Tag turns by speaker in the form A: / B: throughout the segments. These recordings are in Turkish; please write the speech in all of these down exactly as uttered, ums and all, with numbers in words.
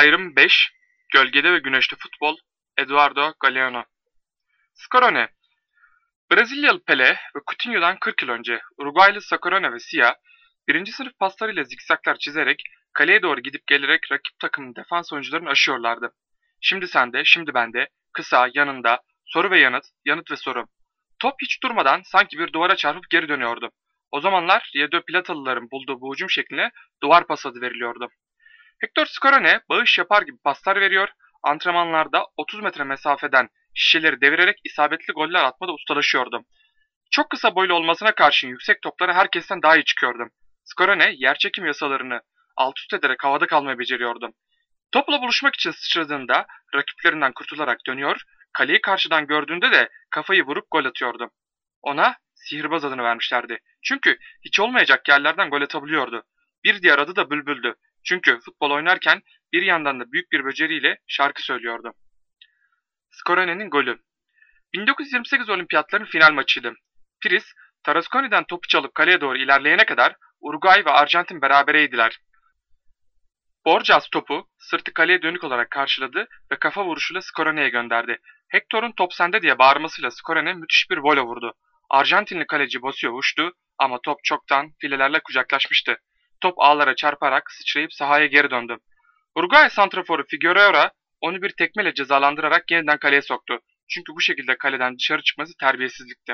A: Ayrım beş. Gölgede ve güneşte futbol. Eduardo Galeano. Scarone. Brezilyalı Pele ve Coutinho'dan kırk yıl önce Uruguaylı Scarone ve Sia birinci sınıf paslarıyla zikzaklar çizerek kaleye doğru gidip gelerek rakip takımın defans oyuncularını aşıyorlardı. Şimdi sende, şimdi bende, kısa, yanında, soru ve yanıt, yanıt ve soru. Top hiç durmadan sanki bir duvara çarpıp geri dönüyordu. O zamanlar Rio Platalıların bulduğu bu hücum şekline duvar pas adı veriliyordu. Hector Scarone bağış yapar gibi paslar veriyor, antrenmanlarda otuz metre mesafeden şişeleri devirerek isabetli goller atmada ustalaşıyordu. Çok kısa boylu olmasına karşın yüksek toplara herkesten daha iyi çıkıyordu. Scarone yerçekim yasalarını alt üst ederek havada kalmayı beceriyordu. Topla buluşmak için sıçradığında rakiplerinden kurtularak dönüyor, kaleyi karşıdan gördüğünde de kafayı vurup gol atıyordu. Ona sihirbaz adını vermişlerdi. Çünkü hiç olmayacak yerlerden gol atabiliyordu. Bir diğer adı da Bülbül'dü. Çünkü futbol oynarken bir yandan da büyük bir beceriyle şarkı söylüyordu. Scarone'nin golü. bin dokuz yüz yirmi sekiz Olimpiyatların final maçıydı. Pires, Tarasconi'den topu çalıp kaleye doğru ilerleyene kadar Uruguay ve Arjantin berabereydiler. Borjas topu sırtı kaleye dönük olarak karşıladı ve kafa vuruşuyla Scarone'ye gönderdi. Hector'un top sende diye bağırmasıyla Scarone müthiş bir vole vurdu. Arjantinli kaleci Bosio uçtu ama top çoktan filelerle kucaklaşmıştı. Top ağlara çarparak sıçrayıp sahaya geri döndü. Uruguay santraforu Figueroa onu bir tekmeyle cezalandırarak yeniden kaleye soktu. Çünkü bu şekilde kaleden dışarı çıkması terbiyesizlikti.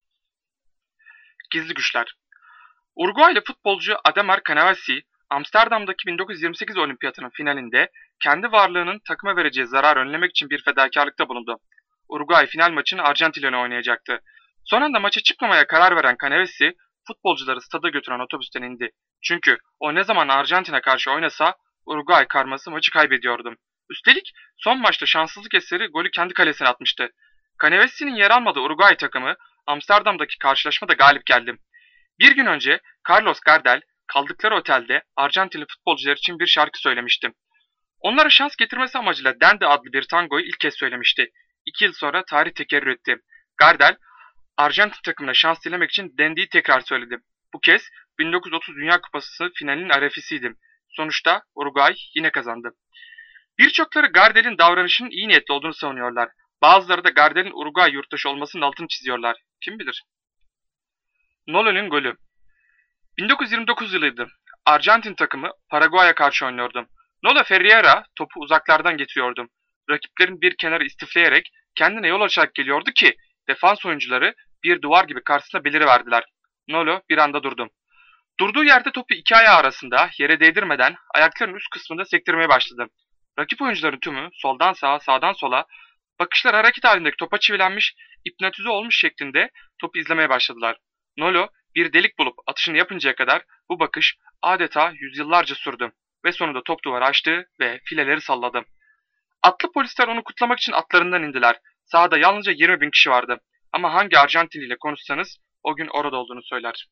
A: Gizli güçler. Uruguaylı futbolcu Ademar Canavesi, Amsterdam'daki bin dokuz yüz yirmi sekiz Olimpiyatının finalinde kendi varlığının takıma vereceği zararı önlemek için bir fedakarlıkta bulundu. Uruguay final maçını Arjantin'le oynayacaktı. Son anda maça çıkmamaya karar veren Canavesi, futbolcuları stada götüren otobüsten indi. Çünkü o ne zaman Arjantin'e karşı oynasa Uruguay karması maçı kaybediyordu. Üstelik son maçta şanssızlık eseri golü kendi kalesine atmıştı. Canavesi'nin yer almadığı Uruguay takımı Amsterdam'daki karşılaşmada galip geldi. Bir gün önce Carlos Gardel kaldıkları otelde Arjantinli futbolcular için bir şarkı söylemişti. Onlara şans getirmesi amacıyla Dandy adlı bir tangoyu ilk kez söylemişti. İki yıl sonra tarih tekerrür etti. Gardel, Arjantin takımına şans dilemek için Dandy'yi tekrar söyledi. Bu kez bin dokuz yüz otuz Dünya Kupası finalinin arefesiydi. Sonuçta Uruguay yine kazandı. Birçokları Gardel'in davranışının iyi niyetli olduğunu savunuyorlar. Bazıları da Gardel'in Uruguay yurttaşı olmasının altını çiziyorlar. Kim bilir? Nolo'nun golü. bin dokuz yüz yirmi dokuz yılıydı. Arjantin takımı Paraguay'a karşı oynuyordu. Nolo Ferreira topu uzaklardan getiriyordu. Rakiplerin bir kenarı istifleyerek kendine yol açarak geliyordu ki defans oyuncuları bir duvar gibi karşısına beliriverdiler. Nolo bir anda durdu. Durduğu yerde topu iki ayağı arasında yere değdirmeden ayaklarının üst kısmında sektirmeye başladı. Rakip oyuncuların tümü soldan sağa sağdan sola bakışlar hareket halindeki topa çivilenmiş, hipnotize olmuş şeklinde topu izlemeye başladılar. Nolo bir delik bulup atışını yapıncaya kadar bu bakış adeta yüzyıllarca sürdü ve sonunda top duvarı açtı ve fileleri salladı. Atlı polisler onu kutlamak için atlarından indiler. Sahada yalnızca yirmi bin kişi vardı ama hangi Arjantinli ile konuşsanız o gün orada olduğunu söyler.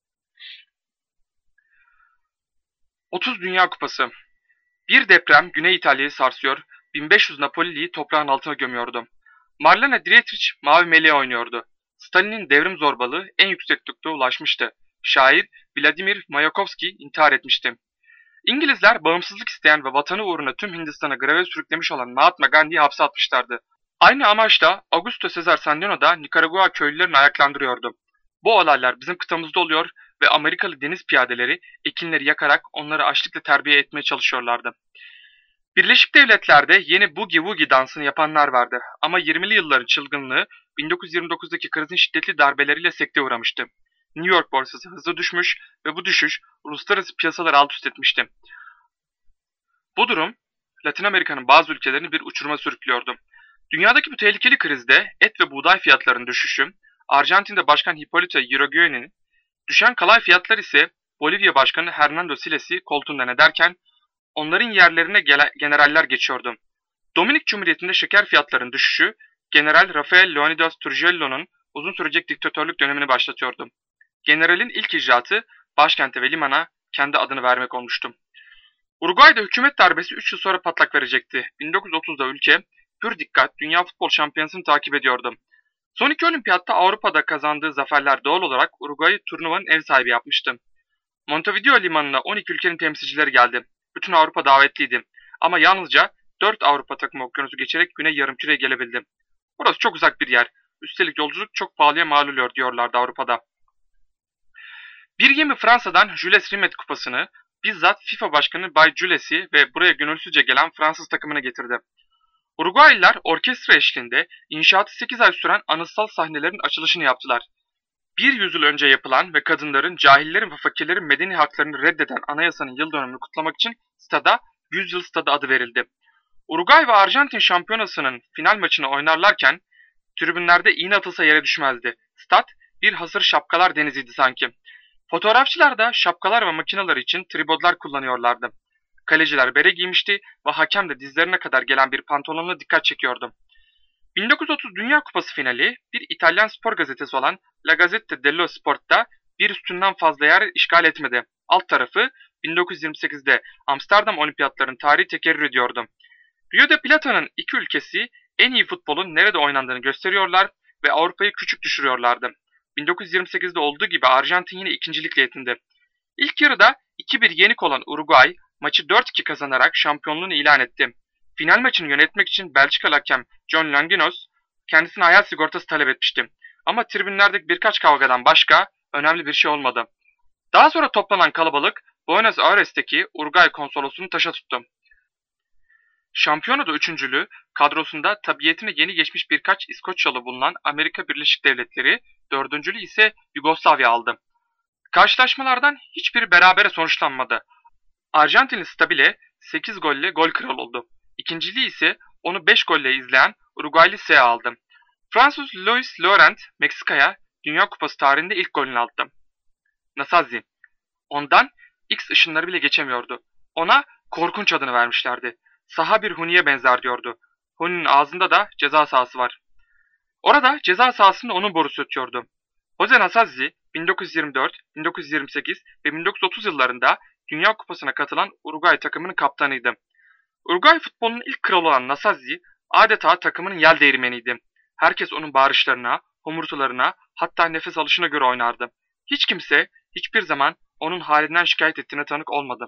A: otuz Dünya Kupası. Bir deprem Güney İtalya'yı sarsıyor, bin beş yüz Napoli'yi toprağın altına gömüyordu. Marlene Dietrich mavi meleğe oynuyordu. Stalin'in devrim zorbalığı en yükseklikte ulaşmıştı. Şair Vladimir Mayakovsky intihar etmişti. İngilizler bağımsızlık isteyen ve vatanı uğruna tüm Hindistan'a greve sürüklemiş olan Mahatma Gandhi'yi hapse atmışlardı. Aynı amaçla Augusto Cesar Sandino da Nikaragua köylülerini ayaklandırıyordu. Bu olaylar bizim kıtamızda oluyor ve Amerikalı deniz piyadeleri ekinleri yakarak onları açlıkla terbiye etmeye çalışıyorlardı. Birleşik Devletler'de yeni Boogie Woogie dansını yapanlar vardı ama yirmili yılların çılgınlığı bin dokuz yüz yirmi dokuzdaki krizin şiddetli darbeleriyle sekteye uğramıştı. New York borsası hızla düşmüş ve bu düşüş uluslararası piyasaları alt üst etmişti. Bu durum Latin Amerika'nın bazı ülkelerini bir uçuruma sürüklüyordu. Dünyadaki bu tehlikeli krizde et ve buğday fiyatlarının düşüşü, Arjantin'de Başkan Hipólito Yrigoyen'in, düşen kalay fiyatlar ise Bolivya Başkanı Hernando Siles'i koltuğundan ederken onların yerlerine generaller geçiyordu. Dominik Cumhuriyeti'nde şeker fiyatlarının düşüşü, General Rafael Leonidas Trujillo'nun uzun sürecek diktatörlük dönemini başlatıyordu. Generalin ilk icraatı başkente ve limana kendi adını vermek olmuştu. Uruguay'da hükümet darbesi üç yıl sonra patlak verecekti. bin dokuz yüz otuzda ülke pür dikkat Dünya Futbol Şampiyonası'nı takip ediyordu. Son iki olimpiyatta Avrupa'da kazandığı zaferler doğal olarak Uruguay'ı turnuvanın ev sahibi yapmıştı. Montevideo limanına on iki ülkenin temsilcileri geldi. Bütün Avrupa davetliydi. ama yalnızca dört Avrupa takımı okyanusu geçerek Güney Yarımküre'ye gelebildi. Burası çok uzak bir yer. Üstelik yolculuk çok pahalıya mal oluyor diyorlardı Avrupa'da. Bir gemi Fransa'dan Jules Rimet kupasını bizzat FIFA Başkanı Bay Jules'i ve buraya gönülsüzce gelen Fransız takımına getirdi. Uruguaylılar orkestra eşliğinde inşaatı sekiz ay süren anıtsal sahnelerin açılışını yaptılar. Bir yüzyıl önce yapılan ve kadınların, cahillerin ve fakirlerin medeni haklarını reddeden anayasanın yıl dönümünü kutlamak için stada Yüzyıl Stadı adı verildi. Uruguay ve Arjantin şampiyonasının final maçını oynarlarken tribünlerde iğne atılsa yere düşmezdi. Stat bir hasır şapkalar deniziydi sanki. Fotoğrafçılar da şapkalar ve makineler için tribodlar kullanıyorlardı. Kaleciler bere giymişti ve hakem de dizlerine kadar gelen bir pantolonla dikkat çekiyordu. bin dokuz yüz otuz Dünya Kupası finali bir İtalyan spor gazetesi olan La Gazzetta dello Sport'ta bir üstünden fazla yer işgal etmedi. Alt tarafı bin dokuz yüz yirmi sekizde Amsterdam Olimpiyatlarının tarihi tekerrür ediyordu. Rio de Plata'nın iki ülkesi en iyi futbolun nerede oynandığını gösteriyorlar ve Avrupa'yı küçük düşürüyorlardı. bin dokuz yüz yirmi sekizde olduğu gibi Arjantin yine ikincilikle yetindi. İlk yarıda iki bir yenik olan Uruguay maçı dört iki kazanarak şampiyonluğunu ilan etti. Final maçını yönetmek için Belçikalı hakem John Longinos kendisine hayat sigortası talep etmişti. Ama tribünlerdeki birkaç kavgadan başka önemli bir şey olmadı. Daha sonra toplanan kalabalık Buenos Aires'teki Uruguay konsolosluğunu taşa tuttu. Şampiyonada üçüncülüğü kadrosunda tabiiyetine yeni geçmiş birkaç İskoçyalı bulunan Amerika Birleşik Devletleri, dördüncülüğü ise Yugoslavya aldı. Karşılaşmalardan hiçbiri berabere sonuçlanmadı. Arjantinli Stabile sekiz golle gol kralı oldu. İkinciliği ise onu beş golle izleyen Uruguaylı S aldı. Fransız Louis Laurent Meksika'ya Dünya Kupası tarihinde ilk golünü attı. Nasazzi. Ondan X ışınları bile geçemiyordu. Ona korkunç adını vermişlerdi. Saha bir huniye benzer diyordu. Huni'nin ağzında da ceza sahası var. Orada ceza sahasında onun borusu ötüyordu. Jose Nasazzi bin dokuz yüz yirmi dört, bin dokuz yüz yirmi sekiz ve bin dokuz yüz otuz yıllarında Dünya Kupası'na katılan Uruguay takımının kaptanıydı. Uruguay futbolunun ilk kralı olan Nasazzi adeta takımının yel değirmeniydi. Herkes onun bağırışlarına, homurtularına, hatta nefes alışına göre oynardı. Hiç kimse hiçbir zaman onun halinden şikayet ettiğine tanık olmadı.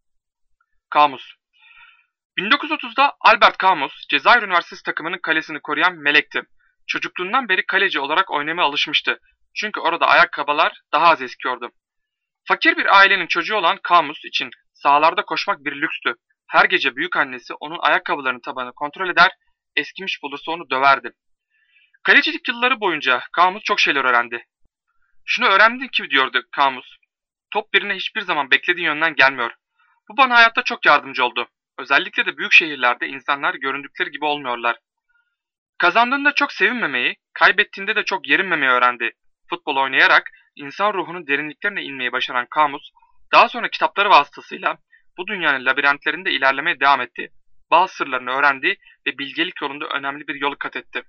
A: Camus. bin dokuz yüz otuzda Albert Camus, Cezayir Üniversitesi takımının kalesini koruyan melekti. Çocukluğundan beri kaleci olarak oynamaya alışmıştı. Çünkü orada ayakkabılar daha az eskiyordu. Fakir bir ailenin çocuğu olan Camus için sahalarda koşmak bir lükstü. Her gece büyükannesi onun ayakkabılarının tabanını kontrol eder, eskimiş bulursa onu döverdi. Kalecilik yılları boyunca Camus çok şeyler öğrendi. Şunu öğrendim ki diyordu Camus, top birine hiçbir zaman beklediğin yönden gelmiyor. Bu bana hayatta çok yardımcı oldu. Özellikle de büyük şehirlerde insanlar göründükleri gibi olmuyorlar. Kazandığında çok sevinmemeyi, kaybettiğinde de çok yerinmemeyi öğrendi. Futbol oynayarak insan ruhunun derinliklerine inmeyi başaran Camus, daha sonra kitapları vasıtasıyla bu dünyanın labirentlerinde ilerlemeye devam etti. Bazı sırlarını öğrendi ve bilgelik yolunda önemli bir yolu kat etti.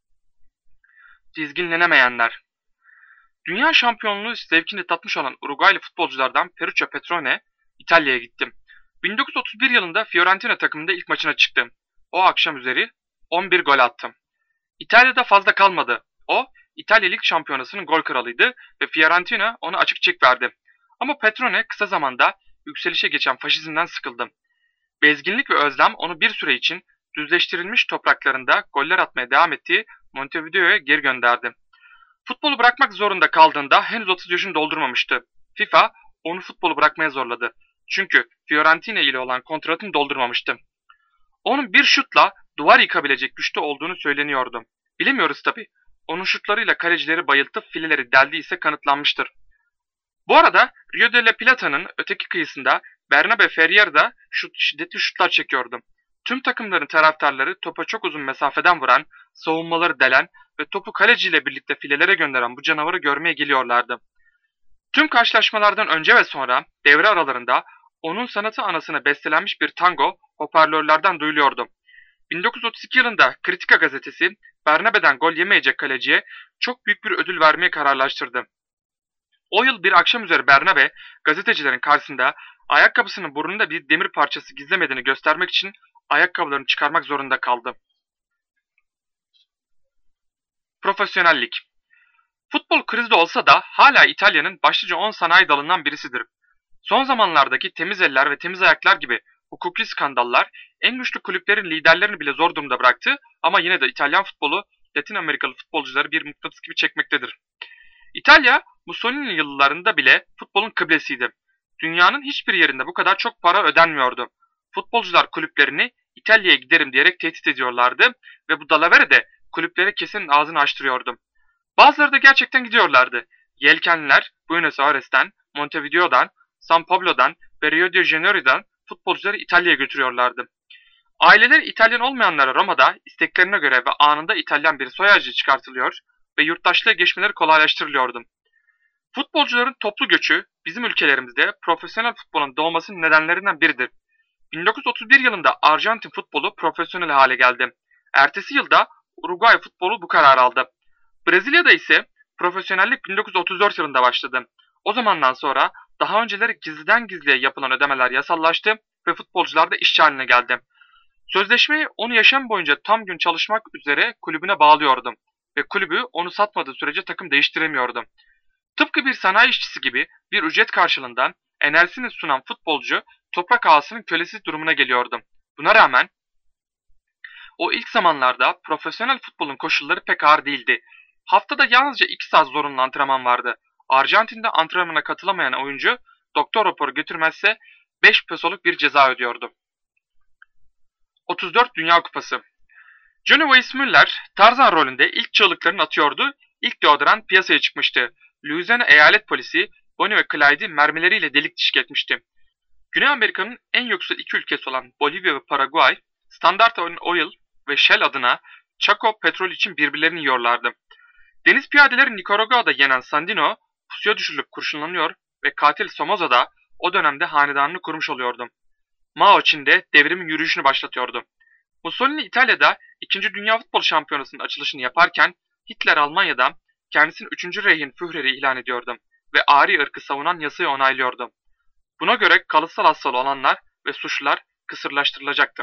A: Dizginlenemeyenler. Dünya şampiyonluğu zevkini tatmış olan Uruguaylı futbolculardan Ferruccio Petrone, İtalya'ya gitti. bin dokuz yüz otuz bir yılında Fiorentina takımında ilk maçına çıktı. O akşam üzeri on bir gol attı. İtalya'da fazla kalmadı. O, İtalya Lig Şampiyonası'nın gol kralıydı ve Fiorentina ona açık çek verdi. Ama Petrone kısa zamanda yükselişe geçen faşizmden sıkıldı. Bezginlik ve özlem onu bir süre için düzleştirilmiş topraklarında goller atmaya devam ettiği Montevideo'ya geri gönderdi. Futbolu bırakmak zorunda kaldığında henüz otuz yaşını doldurmamıştı. FIFA onu futbolu bırakmaya zorladı. Çünkü Fiorentina ile olan kontratını doldurmamıştı. Onun bir şutla duvar yıkabilecek güçte olduğunu söyleniyordu. Bilemiyoruz tabi. Onun şutlarıyla kalecileri bayıltıp fileleri deldiyse kanıtlanmıştır. Bu arada Rio de la Plata'nın öteki kıyısında Bernabe Ferrer da şut, şiddetli şutlar çekiyordu. Tüm takımların taraftarları topa çok uzun mesafeden vuran, savunmaları delen ve topu kaleciyle birlikte filelere gönderen bu canavarı görmeye geliyorlardı. Tüm karşılaşmalardan önce ve sonra devre aralarında onun sanatı anasına bestelenmiş bir tango hoparlörlerden duyuluyordu. bin dokuz yüz otuz iki yılında Kritika gazetesi Bernabe'den gol yemeyecek kaleciye çok büyük bir ödül vermeye kararlaştırdı. O yıl bir akşam üzeri Bernabe gazetecilerin karşısında ayakkabısının burnunda bir demir parçası gizlemediğini göstermek için ayakkabılarını çıkarmak zorunda kaldı. Profesyonellik. Futbol krizde olsa da hala İtalya'nın başlıca on sanayi dalından birisidir. Son zamanlardaki temiz eller ve temiz ayaklar gibi hukuki skandallar en güçlü kulüplerin liderlerini bile zor durumda bıraktı ama yine de İtalyan futbolu Latin Amerikalı futbolcuları bir mıknatıs gibi çekmektedir. İtalya, Mussolini yıllarında bile futbolun kıblesiydi. Dünyanın hiçbir yerinde bu kadar çok para ödenmiyordu. Futbolcular kulüplerini İtalya'ya giderim diyerek tehdit ediyorlardı ve bu dalavere de kulüplere kesin ağzını açtırıyordu. Bazıları da gerçekten gidiyorlardı. Yelkenliler Buenos Aires'ten, Montevideo'dan, São Paulo'dan ve Rio de Janeiro'dan futbolcuları İtalya'ya götürüyorlardı. Aileler İtalyan olmayanlara Roma'da isteklerine göre ve anında İtalyan bir soy ağacı çıkartılıyor ve yurttaşlığa geçmeleri kolaylaştırılıyordu. Futbolcuların toplu göçü bizim ülkelerimizde profesyonel futbolun doğmasının nedenlerinden biridir. bin dokuz yüz otuz bir yılında Arjantin futbolu profesyonel hale geldi. Ertesi yılda Uruguay futbolu bu kararı aldı. Brezilya'da ise profesyonellik bin dokuz yüz otuz dört yılında başladı. O zamandan sonra daha önceleri gizliden gizliye yapılan ödemeler yasallaştı ve futbolcular da işçi haline geldi. Sözleşmeyi onu yaşam boyunca tam gün çalışmak üzere kulübüne bağlıyordu ve kulübü onu satmadığı sürece takım değiştiremiyordu. Tıpkı bir sanayi işçisi gibi bir ücret karşılığında enerjisini sunan futbolcu toprak ağasının kölesi durumuna geliyordu. Buna rağmen o ilk zamanlarda profesyonel futbolun koşulları pek ağır değildi. Haftada yalnızca iki saat zorunlu antrenman vardı. Arjantin'de antrenmana katılamayan oyuncu doktor raporu götürmezse beş pesoluk bir ceza ödüyordu. otuz dört Dünya Kupası. Johnny Weissmuller Tarzan rolünde ilk çığlıklarını atıyordu, ilk deodorant piyasaya çıkmıştı. Louisiana eyalet polisi Bonnie ve Clyde'i mermileriyle delik dişik etmişti. Güney Amerika'nın en yoksul iki ülkesi olan Bolivya ve Paraguay, Standard Oil ve Shell adına Chaco petrol için birbirlerini yiyorlardı. Deniz piyadeleri Nikaragua'da yenen Sandino, pusuya düşürülüp kurşunlanıyor ve katil Somoza da o dönemde hanedanını kurmuş oluyordu. Mao Çin'de devrimin yürüyüşünü başlatıyordu. Mussolini İtalya'da ikinci. Dünya Futbol Şampiyonası'nın açılışını yaparken Hitler Almanya'da kendisini üçüncü. Reich'in Führer'i ilan ediyordu ve Ari ırkı savunan yasayı onaylıyordu. Buna göre kalıtsal hastalığı olanlar ve suçlular kısırlaştırılacaktı.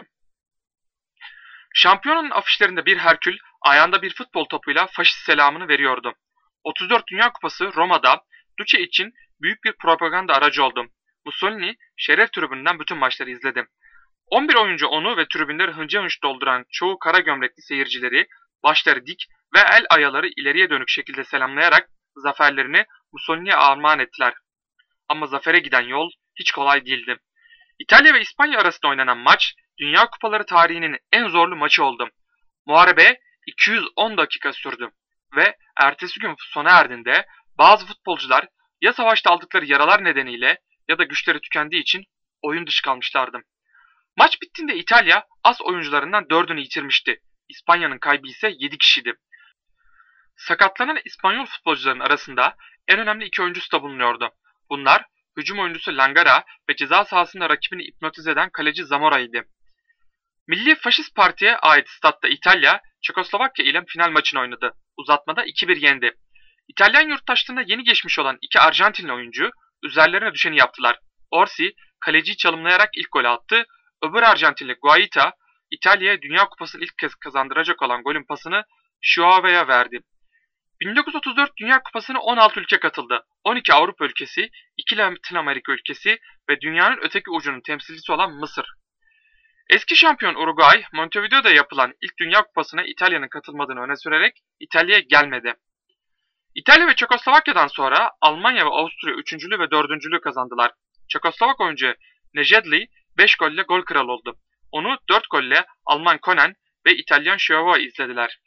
A: Şampiyonanın afişlerinde bir Herkül ayağında bir futbol topuyla faşist selamını veriyordu. otuz dört Dünya Kupası Roma'da Duce için büyük bir propaganda aracı oldu. Mussolini şeref tribünden bütün maçları izledi. on bir oyuncu onu ve tribünleri hınca hınç dolduran çoğu kara gömlekli seyircileri başları dik ve el ayaları ileriye dönük şekilde selamlayarak zaferlerini Mussolini'ye armağan ettiler. Ama zafere giden yol hiç kolay değildi. İtalya ve İspanya arasında oynanan maç Dünya Kupaları tarihinin en zorlu maçı oldu. Muharebe iki yüz on dakika sürdü ve ertesi gün sona erdiğinde bazı futbolcular ya savaşta aldıkları yaralar nedeniyle ya da güçleri tükendiği için oyun dışı kalmışlardı. Maç bittiğinde İtalya az oyuncularından dördünü yitirmişti. İspanya'nın kaybı ise yedi kişiydi. Sakatlanan İspanyol futbolcuların arasında en önemli iki oyuncusu da bulunuyordu. Bunlar hücum oyuncusu Langara ve ceza sahasında rakibini hipnotize eden kaleci Zamora idi. Milli Faşist Parti'ye ait statta İtalya, Çekoslovakya ile final maçını oynadı. Uzatmada iki bir yendi. İtalyan yurttaşlığına yeni geçmiş olan iki Arjantinli oyuncu üzerlerine düşeni yaptılar. Orsi kaleciyi çalımlayarak ilk golü attı. Öbür Arjantinli Guaita İtalya'ya Dünya Kupası'nı ilk kez kazandıracak olan golün pasını Şuave'ye verdi. bin dokuz yüz otuz dört Dünya Kupası'na on altı ülke katıldı. on iki Avrupa ülkesi, iki Latin Amerika ülkesi ve dünyanın öteki ucunun temsilcisi olan Mısır. Eski şampiyon Uruguay, Montevideo'da yapılan ilk Dünya Kupası'na İtalya'nın katılmadığını öne sürerek İtalya'ya gelmedi. İtalya ve Çekoslovakya'dan sonra Almanya ve Avusturya üçüncülüğü ve dördüncülüğü kazandılar. Çekoslovak oyuncu Nejedly beş golle gol kralı oldu. Onu dört golle Alman Konen ve İtalyan Şuava izlediler.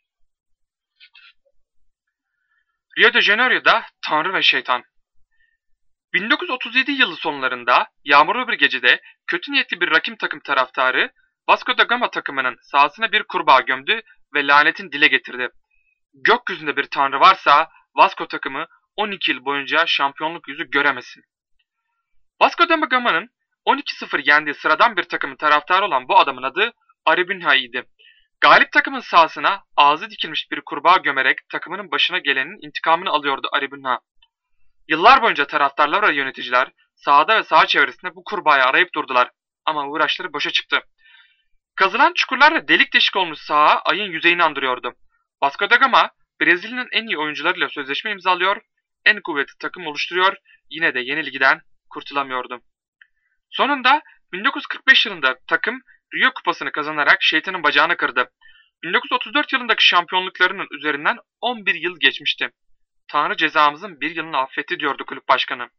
A: Rio de Janeiro'da Tanrı ve Şeytan. bin dokuz yüz otuz yedi yılı sonlarında yağmurlu bir gecede kötü niyetli bir rakip takım taraftarı Vasco da Gama takımının sahasına bir kurbağa gömdü ve lanetin dile getirdi. Gökyüzünde bir tanrı varsa Vasco takımı on iki yıl boyunca şampiyonluk yüzü göremesin. Vasco da Gama'nın on iki sıfır yendiği sıradan bir takımın taraftarı olan bu adamın adı Aribunha idi. Galip takımın sahasına ağzı dikilmiş bir kurbağa gömerek takımının başına gelenin intikamını alıyordu Aribunha. Yıllar boyunca taraftarlar ve yöneticiler sahada ve saha çevresinde bu kurbağayı arayıp durdular ama uğraşları boşa çıktı. Kazılan çukurlarla delik deşik olmuş saha ayın yüzeyini andırıyordu. Vasco da Gama, Brezilya'nın en iyi oyuncularıyla sözleşme imzalıyor, en kuvvetli takım oluşturuyor, yine de yenilgiden kurtulamıyordu. Sonunda bin dokuz yüz kırk beş yılında takım Rio Kupası'nı kazanarak şeytanın bacağını kırdı. bin dokuz yüz otuz dört yılındaki şampiyonluklarının üzerinden on bir yıl geçmişti. Tanrı cezamızın bir yılını affetti diyordu kulüp başkanı.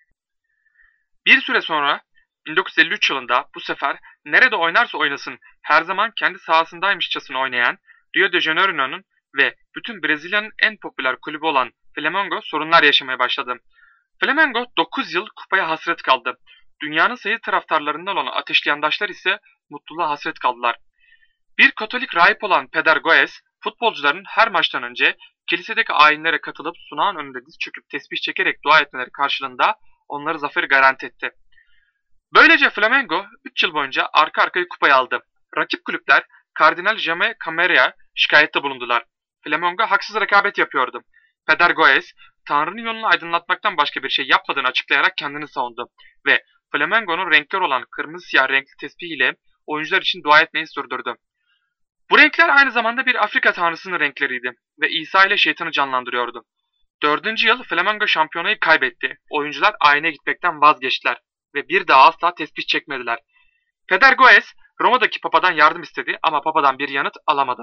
A: Bir süre sonra bin dokuz yüz elli üç yılında bu sefer nerede oynarsa oynasın her zaman kendi sahasındaymışçasına oynayan Rio de Janeiro'nun ve bütün Brezilya'nın en popüler kulübü olan Flamengo sorunlar yaşamaya başladı. Flamengo dokuz yıl kupaya hasret kaldı. Dünyanın sayılı taraftarlarından olan ateşli yandaşlar ise mutluluğa hasret kaldılar. Bir Katolik rahip olan Peder Goes, futbolcuların her maçtan önce kilisedeki ayinlere katılıp sunağın önünde diz çöküp tesbih çekerek dua etmeleri karşılığında onları zaferi garanti etti. Böylece Flamengo üç yıl boyunca arka arkaya kupayı aldı. Rakip kulüpler Kardinal Jame Camara'ya şikayette bulundular. Flamengo haksız rekabet yapıyordu. Peder Goes, Tanrı'nın yolunu aydınlatmaktan başka bir şey yapmadığını açıklayarak kendini savundu ve Flamengo'nun renkler olan kırmızı siyah renkli tesbih ile oyuncular için dua etmeyi sürdürdü. Bu renkler aynı zamanda bir Afrika tanrısının renkleriydi ve İsa ile şeytanı canlandırıyordu. Dördüncü yıl Flamengo şampiyonayı kaybetti. Oyuncular ayine gitmekten vazgeçtiler ve bir daha asla tesbih çekmediler. Peder Goes, Roma'daki papadan yardım istedi ama papadan bir yanıt alamadı.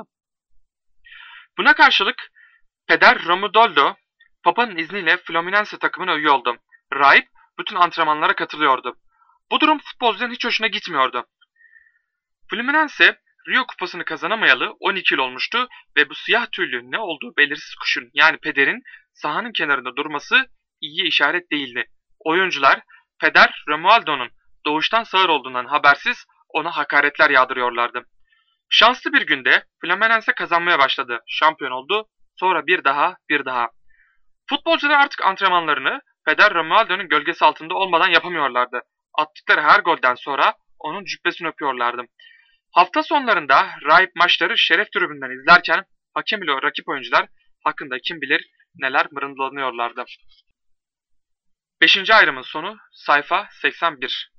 A: Buna karşılık Peder Romudoldo, papanın izniyle Fluminense takımına üye oldu. Rahip bütün antrenmanlara katılıyordu. Bu durum futbolcuların hiç hoşuna gitmiyordu. Fluminense Rio Kupası'nı kazanamayalı on iki yıl olmuştu ve bu siyah tüylü ne olduğu belirsiz kuşun yani Peder'in sahanın kenarında durması iyi işaret değildi. Oyuncular Peder Romualdo'nun doğuştan sağır olduğundan habersiz ona hakaretler yağdırıyorlardı. Şanslı bir günde Fluminense kazanmaya başladı. Şampiyon oldu. Sonra bir daha bir daha. Futbolcular artık antrenmanlarını Peder Romualdo'nun gölgesi altında olmadan yapamıyorlardı. Attıkları her golden sonra onun cübbesini öpüyorlardı. Hafta sonlarında rahip maçları şeref tribünden izlerken hakem ile rakip oyuncular hakkında kim bilir neler mırıldanıyorlardı. beşinci ayrımın sonu sayfa seksen bir.